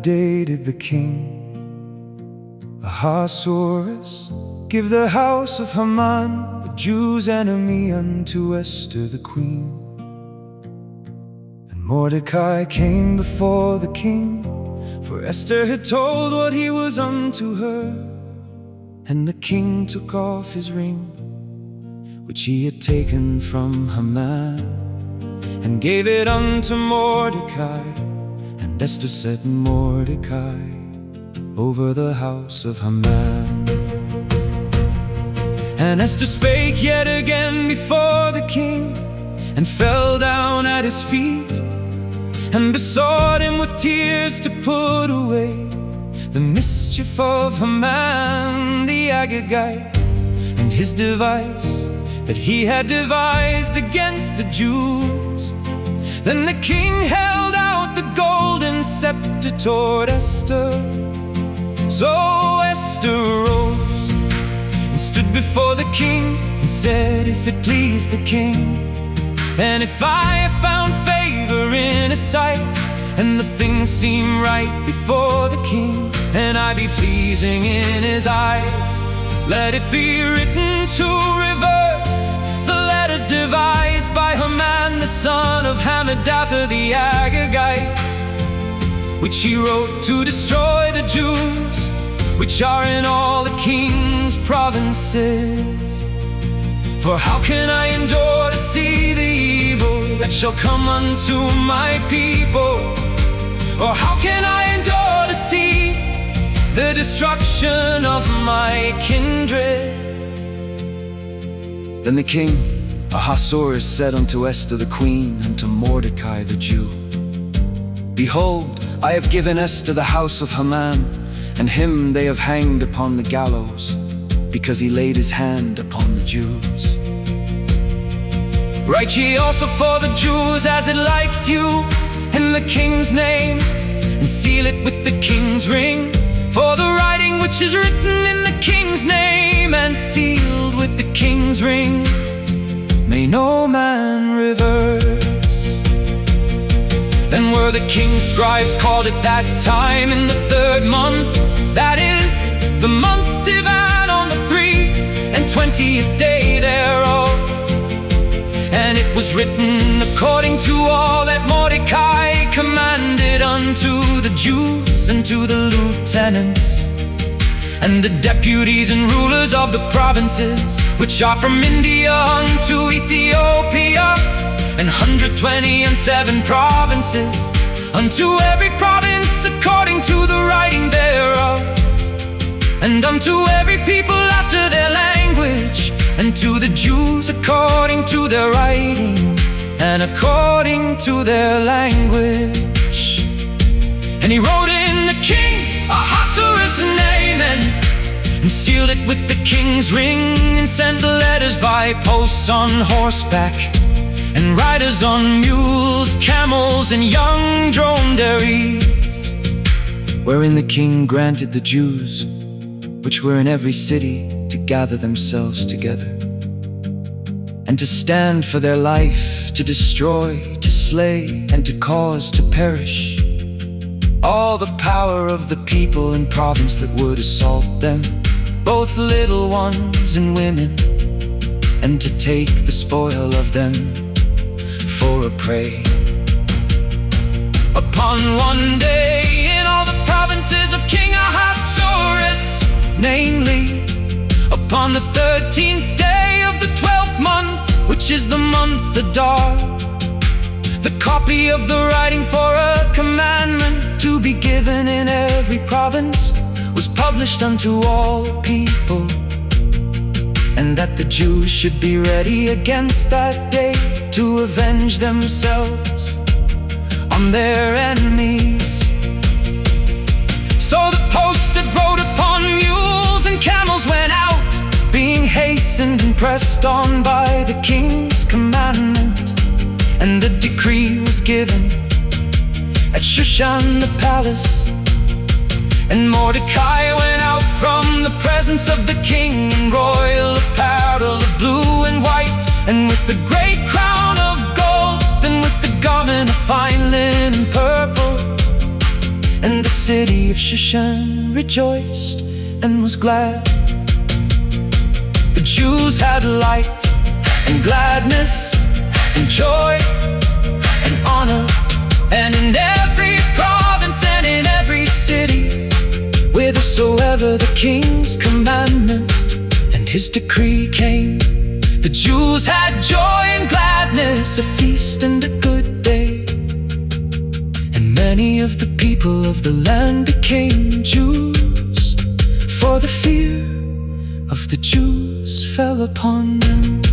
day did the king Ahasuerus give the house of Haman, the Jews' enemy, unto Esther the queen. And Mordecai came before the king, for Esther had told what he was unto her. And the king took off his ring, which he had taken from Haman, and gave it unto Mordecai. And Esther set Mordecai over the house of Haman. And Esther spake yet again before the king, and fell down at his feet, and besought him with tears to put away the mischief of Haman the Agagite, and his device that he had devised against the Jews. Then the king held out the golden scepter toward Esther. So Esther rose and stood before the king, and said, If it please the king, and if I have found favor in his sight, and the things seem right before the king, and I be pleasing in his eyes, let it be written to reverse the letters devised by Haman the son of Hammedatha the Agagite, which he wrote to destroy the Jews, which are in all the king's provinces. For how can I endure to see the evil that shall come unto my people? Or how can I endure to see the destruction of my kindred? Then the king Ahasuerus said unto Esther the queen, and to Mordecai the Jew, Behold, I have given Esther the house of Haman, and him they have hanged upon the gallows, because he laid his hand upon the Jews. Write ye also for the Jews as it liketh you, in the king's name, and seal it with the king's ring. For the writing which is written in the king's name, and sealed with the king's ring, may no man reverse. Then were the king's scribes called at that time in the 3rd month, that is, the month Sivan, on the 23rd day thereof. And it was written according to all that Mordecai commanded unto the Jews, and to the lieutenants, and the deputies and rulers of the provinces, which are from India unto Ethiopia, and 127 provinces, unto every province according to the writing thereof, and unto every people after their language, and to the Jews according to their writing, and according to their language. And he wrote in the king Ahasuerus' name, and sealed it with the king's ring, and sent letters by posts on horseback, and riders on mules, camels, and young dromedaries, wherein the king granted the Jews, which were in every city, to gather themselves together, and to stand for their life, to destroy, to slay, and to cause to perish all the power of the people and province that would assault them, both little ones and women, and to take the spoil of them for a prey. Upon one day in all the provinces of King Ahasuerus, namely, upon the 13th day of the 12th month, which is the month Adar, the copy of the writing for a commandment to be given in every province was published unto all people, and that the Jews should be ready against that day to avenge themselves on their enemies. So the posts that rode upon mules and camels went out, being hastened and pressed on by the king's commandment. And the decree was given at Shushan the palace. And Mordecai went out from the presence of the king in royal apparel of blue and white, and with the great crown of gold, and with the garment of fine linen purple, and the city of Shushan rejoiced and was glad. The Jews had light and gladness and joy and honor, and in every province and in every city, whithersoever the king's commandment and his decree came, the Jews had joy and gladness, a feast and a good day. And many of the people of the land became Jews, for the fear of the Jews fell upon them.